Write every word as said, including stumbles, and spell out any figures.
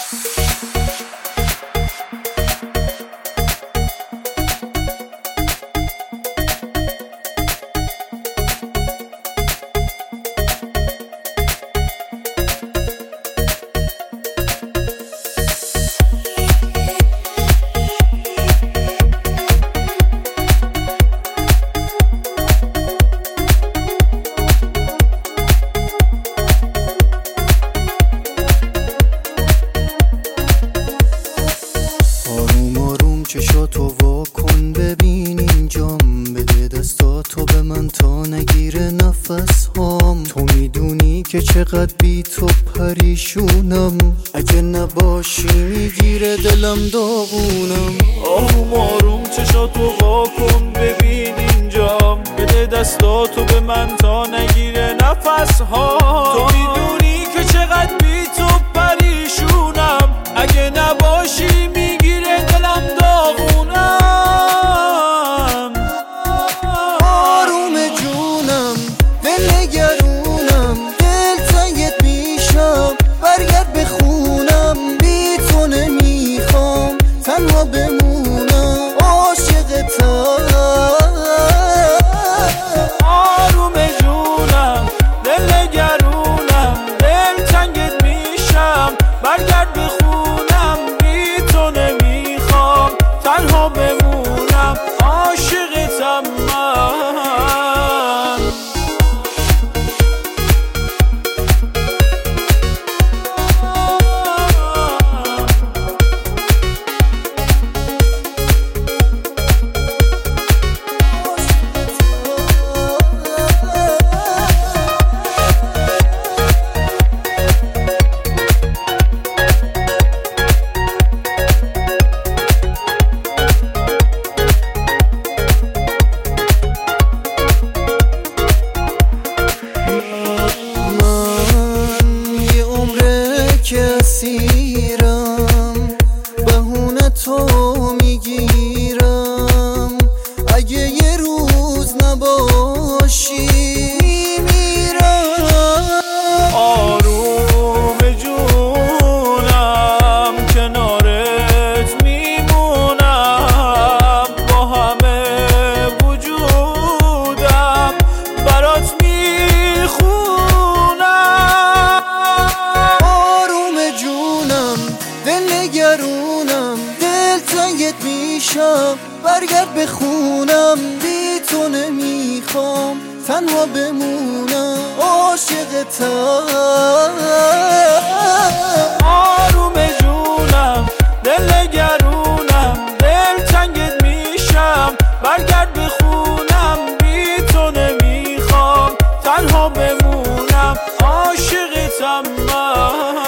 چشاتو وا کن ببین اینجام، بده دستاتو به من تا نگیره نفس هام. تو میدونی که چقدر بی تو پریشونم، اگه نباشی میگیره دلم داغونم. آروم آروم چشاتو وا کن ببین اینجام، بده دستاتو به من تا نگیره نفس هام. تو میدونی که چقدر بی تو پریشونم، اگه نباشی میگیره دلم داغونم. آروم جونم دل نگرونم، دل تنگت میشم برگرد به خونم. بی تو نمیخوام تنها بمونم، عاشقتم. آروم جونم دل نگرونم، دل تنگت میشم برگرد به خونم. بی تو نمیخوام تنها بمونم، عاشقتم من. اسیرم بهونه تو میگیرم، اگه یه روز نباشی میمیرم. آروم جونم کنارت میمونم، با همه وجودم برات میخونم. دل نگرونم دل تنگت میشم برگرد به خونم. بی تو نمیخوام تنها بمونم، عاشقتم. آروم جونم دل نگرونم، دل تنگت میشم برگرد به خونم. بی تو نمیخوام تنها بمونم، عاشقتم من.